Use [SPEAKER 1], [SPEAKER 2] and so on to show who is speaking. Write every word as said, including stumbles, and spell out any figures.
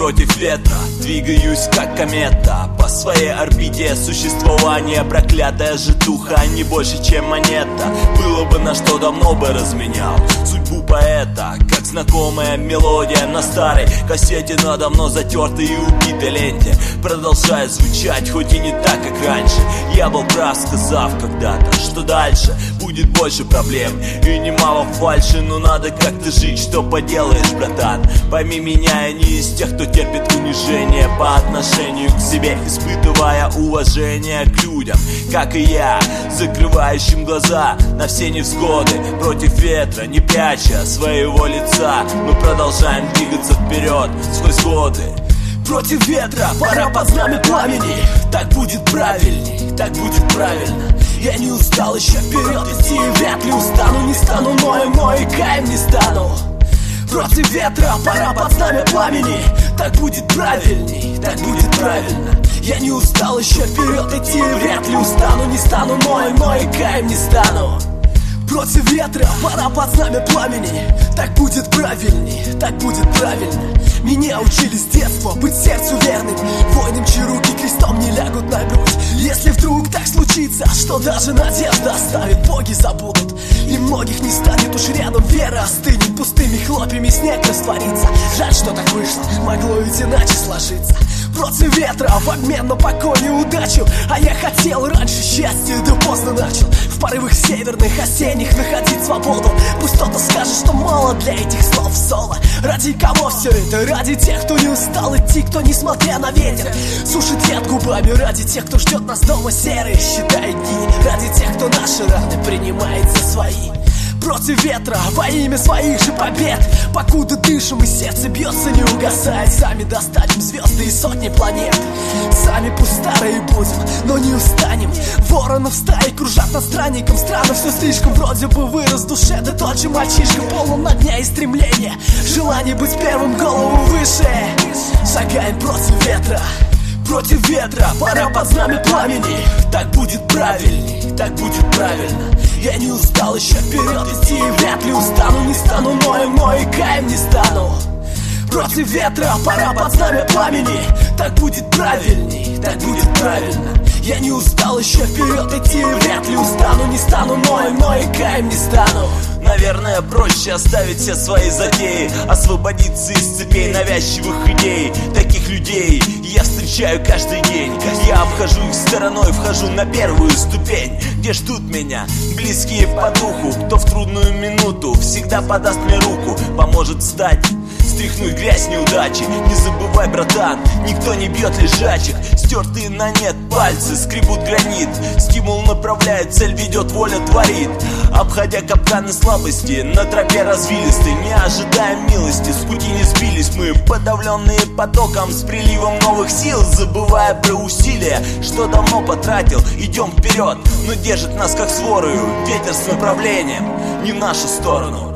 [SPEAKER 1] против ветра, двигаюсь как комета по своей орбите. Существование проклятая житуха, не больше чем монета. Было бы на что, давно бы разменял судьбу поэта, как знакомая мелодия на старой кассете, на давно затертой и убитой ленте. Продолжает звучать, хоть и не так, как раньше. Я был прав, сказав когда-то, что дальше будет больше проблем и немало фальши. Но надо как-то жить, что поделаешь, братан. Пойми меня, я не из тех, кто терпит унижение по отношению к себе, испытывая уважение к людям, как и я, закрывающим глаза на все невзгоды. Против ветра, не пряча своего лица, мы продолжаем двигаться вперед сквозь годы. Против ветра, пора под знамя пламени. Так будет правильней, так будет правильно. Я не устал еще вперед идти, вряд ли устану. Не стану ноем, но и каем не стану. Против ветра, пора под знамя пламени. Так будет правильней, так будет правильно. Я не устал еще вперед идти, вряд ли устану. Не стану ноем, но и каем не стану. Против ветра, пора под знамя пламени. Так будет правильней, так будет правильно. Меня учили с детства быть сердцу верным, воинам, чьи руки крестом не лягут на грудь. Если вдруг так случится, что даже надежда оставит, боги забудут, и многих не станет уж рядом. Вера остынет, пустыми хлопьями снег растворится. Жаль, что так вышло, могло ведь иначе сложиться. Против ветра, в обмен на покой и удачу. А я хотел раньше счастья, да поздно начал. В порывах северных, осенних находить свободу. Пусть кто-то скажет, что мало для этих слов соло. Ради кого все это? Ради тех, кто не устал идти, кто, несмотря на ветер, сушит яд губами. Ради тех, кто ждет нас дома серые, считает дни. Ради тех, кто наши раны принимает за свои. Против ветра, во имя своих же побед. Покуда дышим и сердце бьется, не угасает. Сами достанем звезды и сотни планет. Сами пусть старые будем, но не устанем. Воронов стаи кружат над странником. Странно, все слишком вроде бы вырос в душе. Да тот же мальчишка полон на дня и стремления. Желание быть первым, голову выше. Шагаем против ветра. Против ветра, пора под знамя пламени. Так будет правильней, так будет правильно. Я не устал еще вперед идти, вряд ли устану. Не стану ноем, но и каем не стану. Против ветра, пора под знамя пламени. Так будет правильней, так будет правильно. Я не устал еще вперед идти, вряд ли устану. Не стану ноем, но и каем не стану. Наверное, проще оставить все свои затеи, освободиться из цепей навязчивых идей. Таких людей я встречаю каждый день. Я обхожу их стороной, вхожу на первую ступень, где ждут меня близкие по духу. Кто в трудную минуту всегда подаст мне руку, поможет встать, стряхнуть грязь неудачи. Не забывай, братан, никто не бьет лежачих. Стертые на нет пальцы скребут гранит. Стимул направляет, цель ведет, воля творит. Обходя капканы слабости, на тропе развилистой, не ожидаем милости, с пути не сбились мы, подавленные потоком, с приливом новых сил. Забывая про усилия, что давно потратил, идем вперед, но держит нас как сворою ветер с направлением не в нашу сторону.